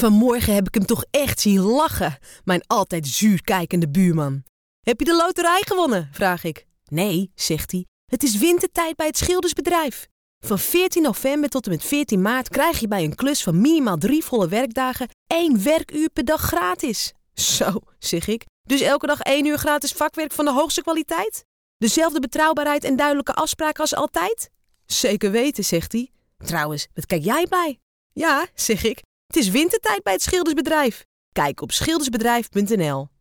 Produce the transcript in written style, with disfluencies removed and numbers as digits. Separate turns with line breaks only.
Vanmorgen heb ik hem toch echt zien lachen, mijn altijd zuur kijkende buurman. Heb je de loterij gewonnen? Vraag ik. Nee, zegt hij. Het is wintertijd bij het schildersbedrijf. Van 14 november tot en met 14 maart krijg je bij een klus van minimaal 3 volle werkdagen 1 werkuur per dag gratis. Zo, zeg ik. Dus elke dag 1 uur gratis vakwerk van de hoogste kwaliteit? Dezelfde betrouwbaarheid en duidelijke afspraken als altijd? Zeker weten, zegt hij. Trouwens, wat kijk jij bij? Ja, zeg ik. Het is wintertijd bij het schildersbedrijf. Kijk op schildersbedrijf.nl.